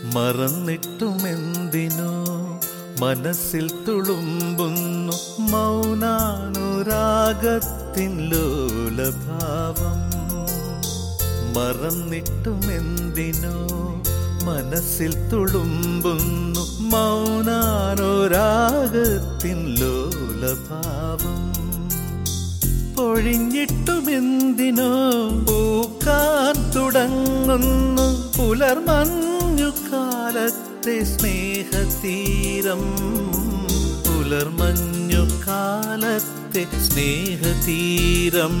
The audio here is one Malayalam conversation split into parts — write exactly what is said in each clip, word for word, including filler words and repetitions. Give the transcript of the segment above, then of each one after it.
മറന്നിട്ടുമെന്തിനോ മനസ്സിൽ തുളുമ്പുന്നു മൗനാനുരാഗത്തിൻ ലോലഭാവം. മറന്നിട്ടുമെന്തിനോ മനസ്സിൽ തുളുമ്പുന്നു മൗനാനുരാഗത്തിൻ ലോലഭാവം. പൊഴിഞ്ഞിട്ടുമെന്തിനോ പൂക്കാൻ തുടങ്ങുന്നു പുലർമഞ്ഞുകാലത്തെ സ്നേഹതീരം. പുലർമഞ്ഞുകാലത്തെ സ്നേഹതീരം.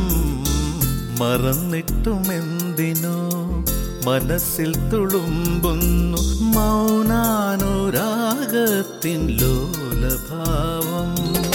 മറന്നിട്ടുമെന്തിനോ മനസ്സിൽ തുളുമ്പുന്നു മൗനാനുരാഗത്തിൻ ലോലഭാവം.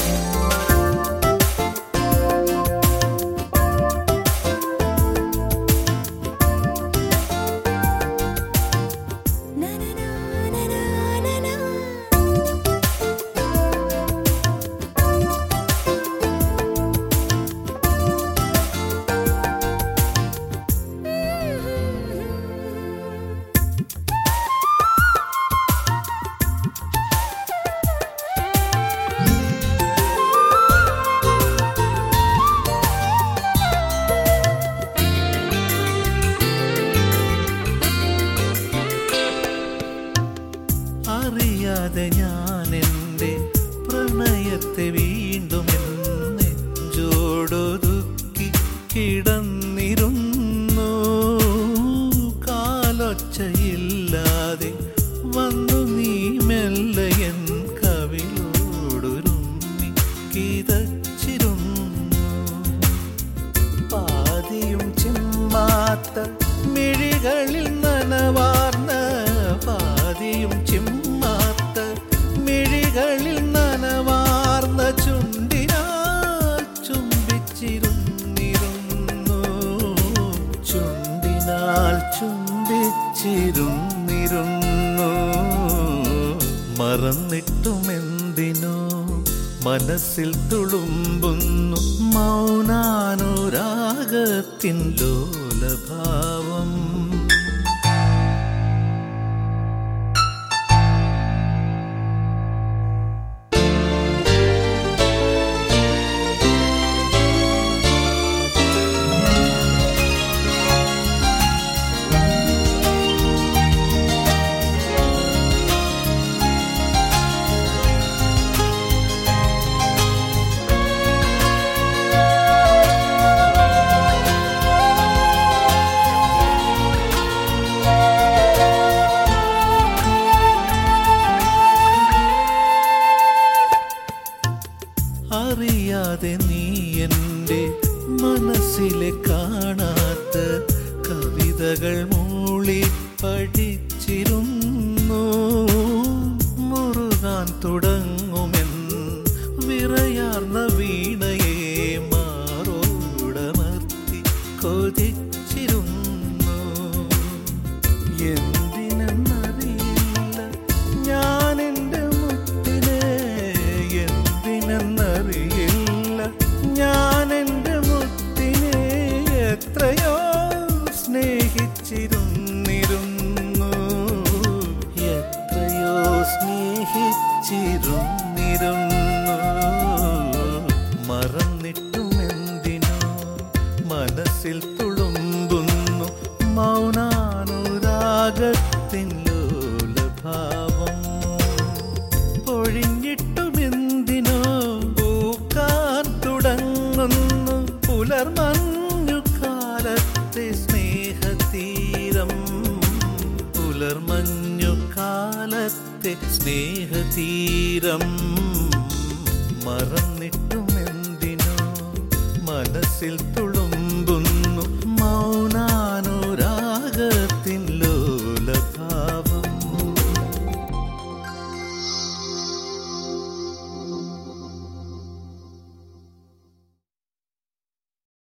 അറിയാതെ ഞാൻ എൻ്റെ പ്രണയത്തെ വീണ്ടും നെഞ്ചോടൊതുക്കി കിടന്നിരുന്നു. കാലൊച്ചയില്ലാതെ വന്നു നീ മെല്ലെ എൻ കവിളോടുരുമ്മി കിതച്ചിരുന്നു. പാതിയും ചിമ്മാത്ത മിഴികളിൽ നനവാർന്ന പാതിയും ചിമ്മാത്ത മിഴികളിൽ നനവാർന്ന ചുണ്ടിനാൽ ചുംബിച്ചിരുന്നിരുന്നു. ചുണ്ടിനാൽ ചുംബിച്ചിരുന്നിരുന്നു. മറന്നിട്ടുമെന്തിനോ മനസ്സിൽ തുളുമ്പുന്നു മൗനാനുരാഗത്തിൻ ലോലഭാവം. അറിയാതെ നീ എൻ്റെ മനസ്സിലെ കാണാത്ത കവിതകൾ മൂളി പഠിച്ചിരുന്നു. മുറുകാൻ തുടങ്ങുമെൻ വിറയാർന്ന വീണയെ മാറോടമർത്തി കൊതിച്ചിരുന്നു. എന്തിനെന്നറിയില്ല ഞാൻ എൻ്റെ മുത്തിനെ, എന്തിനെന്നറിയില്ല ഞാൻ എൻ്റെ മുത്തിനെ എത്രയോ സ്നേഹിച്ചിരുന്നിരുന്നു. എത്രയോ സ്നേഹിച്ചിരുന്നിരുന്നു. മറന്നിട്ടുമെന്തിനോ മനസ്സിൽ തുളുമ്പുന്നു മൗനാനുരാഗത്തിൻ ലോലഭാവം. പൊഴിഞ്ഞിട്ടുമെന്തിനോ പൂക്കാൻ തുടങ്ങുന്നു പുലർമഞ്ഞുകാലത്തെ സ്നേഹതീരം. പുലർമഞ്ഞുകാലത്തെ സ്നേഹതീരം. മറന്നിട്ടുമെന്തിനോ മനസ്സിൽ